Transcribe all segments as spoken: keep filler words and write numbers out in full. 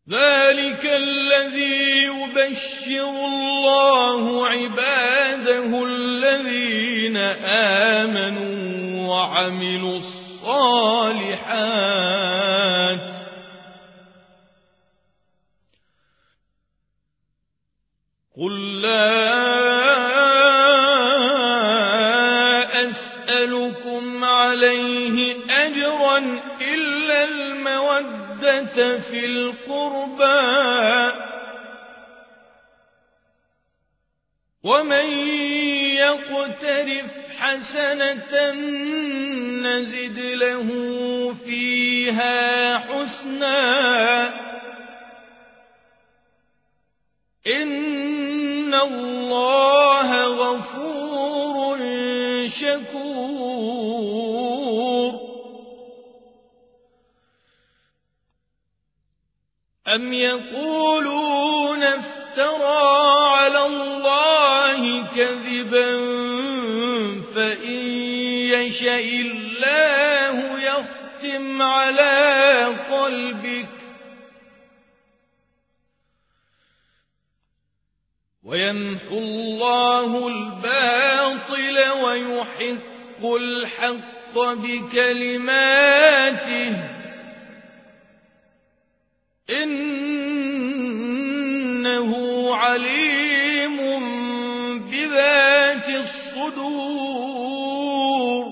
ذلك الذي يبشر الله عباده الذين آمنوا وعملوا الصالحات قل لا أسألكم عليه أجرا إلا المودة في القربى ومن يقترف حسنة نزد له فيها حسنا إن الله غفور شكور أم يقولون افترى على الله كذبا فإن يشاء الله يختم على قلبك ويمحو الله الباطل ويحق الحق بكلماته إنه عليم بذات الصدور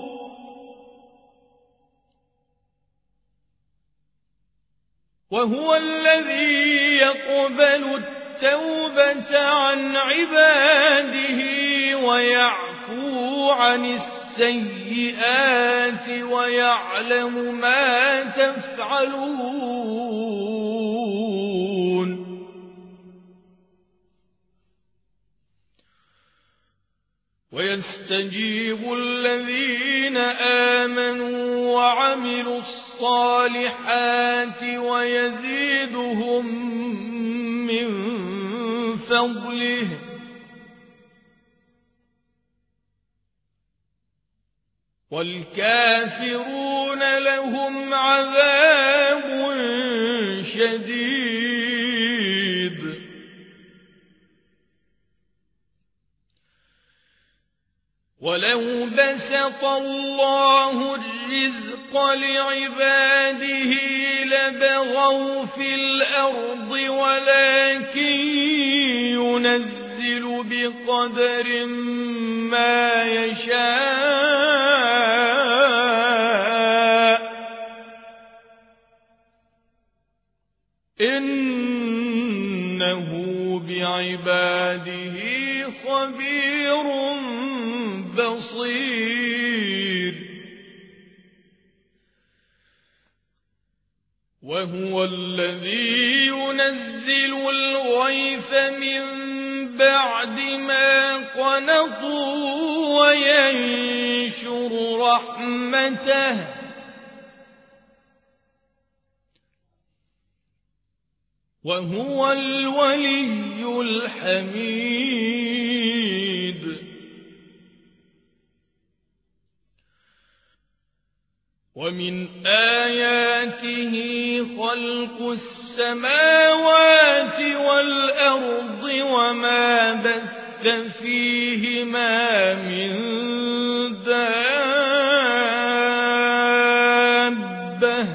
وهو الذي يقبل التوبة عن عباده ويعفو عن السيئات ويعلم ما تفعلون ويستجيب الذين آمنوا وعملوا الصالحات ويزيدهم من فضله والكافرون لهم عذاب شديد ولو بسط الله الرزق لعباده لبغوا في الأرض ولكن ينزل بقدر ما يشاء إنه بعباده خبير بصير وهو الذي ينزل الغيث من بعد ما قنطوا وينشر رحمته وهو الولي الحميد ومن آياته خلق السماوات والأرض وما بث فيهما من دابة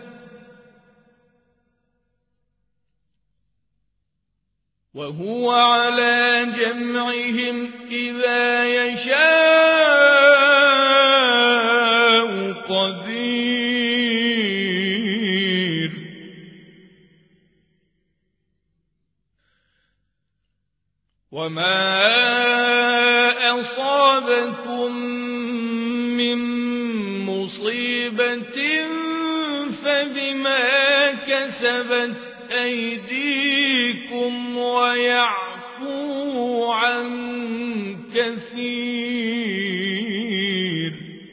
وهو على جمعهم إذا يشاء قدير وما أصابكم من مصيبة فبما كسبت أيديكم ويعفو عن كثير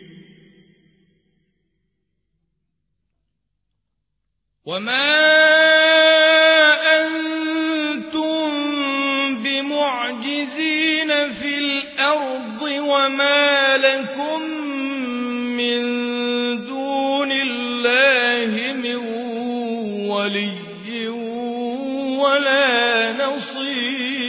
وما أنتم بمعجزين في الأرض وما لكم من دون الله من ولي ولا نصير.